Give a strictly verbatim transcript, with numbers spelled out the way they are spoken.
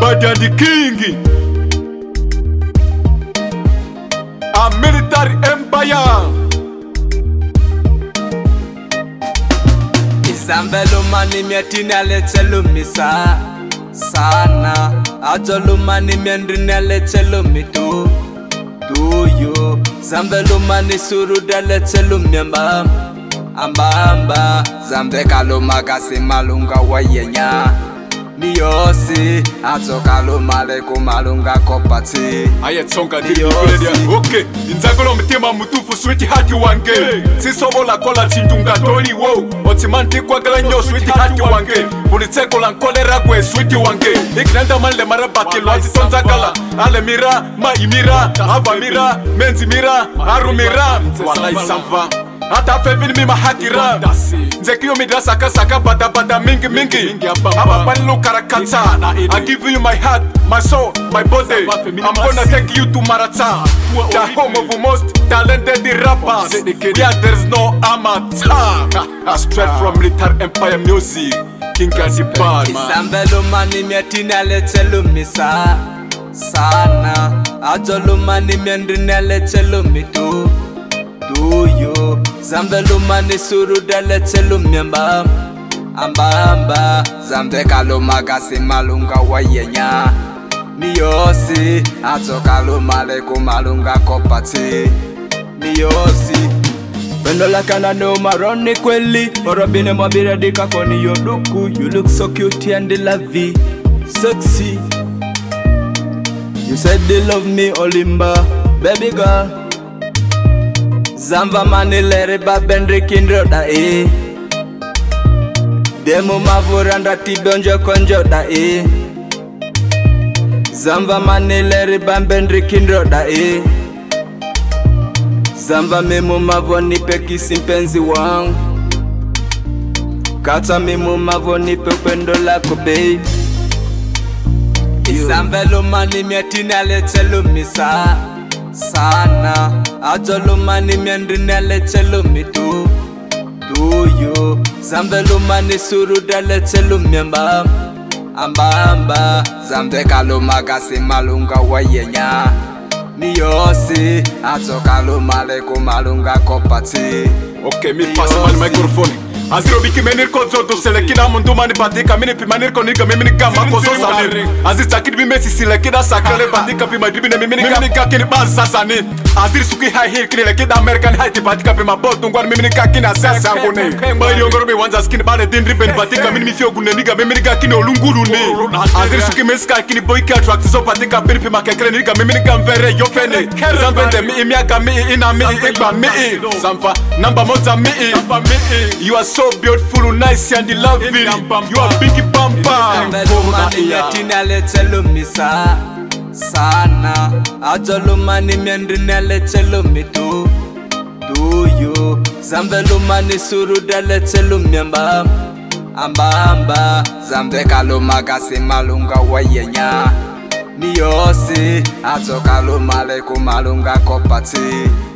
bad and the king. A military empire. Izambelo mani miatina lechelo misa sana. Ajolo mani miandrina lechelo mitu tuyo. Zambelo mani suruda lechelo miamba amba amba. Zambe kalo magasi malunga wayenya Niyosi, atokalo male kumalunga kopati. Aye tsonga diri kuledia. Okay, inzagolo mtima mutufu sweetie hati wange. Sisobo la kola chindunga tori wo. Otimanti kwa gala nyo sweetie hati wange. Buliteko la nkolera kwe sweetie wange. Iknanda male marabaki loati tonza gala. Ale mira, ma imira, ava mira, menzi mira, aru mira. Walai samva. Ata fevini mi mahakira. Nzekiyo midra saka saka bada bada mingi mingi. Aba panilu karakata. I give you my heart, my soul, my body. I'm gonna take you to Marata, the home of most talented rappers. Yeah, there's no amateur. Straight from Military Empire Music, King Gazibar. Izambelo mani miatina lechelo misa sana. Ajolo mani miandrina lechelo mitu tuyo. Zambelo mani suruda lechelo miamba amba amba. Zambe kalo magasi malunga wayenya Niyosi, atokalo male kumalunga kopati. Niyosi Pendo la kana no maroni kweli. Orobine mabira dika koni yoduku. You look so cute and la vie sexy. You said they love me Olimba, baby girl. Zamba mani lere babendri kindro da e. Demo mavuranda tibonjo konjo da e. Zamba mani lere babendri kindro da e. Zamba memo mavoni peki simpenzi wangu. Kata memo mavoni pe pendo lako babe. Izambelo mani miatina lechelo misa sana. Ajolo mani miandrina lechelo mitu tuyo. Zambelo mani suruda lechelo miamba amba amba. Zambe kalo magasi malunga wayenya Niyosi, atokalo male kumalunga kopati. Okay, me pass my microphone. Aziro biki menir ko zoto selekina mundu mani patika mini pi manir ko nika mini kama ko so sanir. Azir takid bi mesi selekina sakale patika pi madribi ne mini nika kini baz sasani. Azir suki high heel kini lekida American high ti patika pi mabot ungwan mini nika kini asasa ngone. Bari yongoro mi wanza skin bale din riben patika mini mifio gune nika mini nika kini olunguru ne. Azir suki meska kini boy ki attract so patika pi pi makekele nika mini nika mvere yo fene. Zambende mi imiaka mi ina mi ikba mi. Zamfa namba moza mi. You are so beautiful, nice and loving. You are big bamba. Zambelo mani miatina lechelo misa sana. Ajolo mani miandrina lechelo mitu tuyo. Zambelo mani suruda lechelo miamba amba amba. Zambe kalo magasi malunga wayenya Niyosi, atokalo male kumalunga kopati.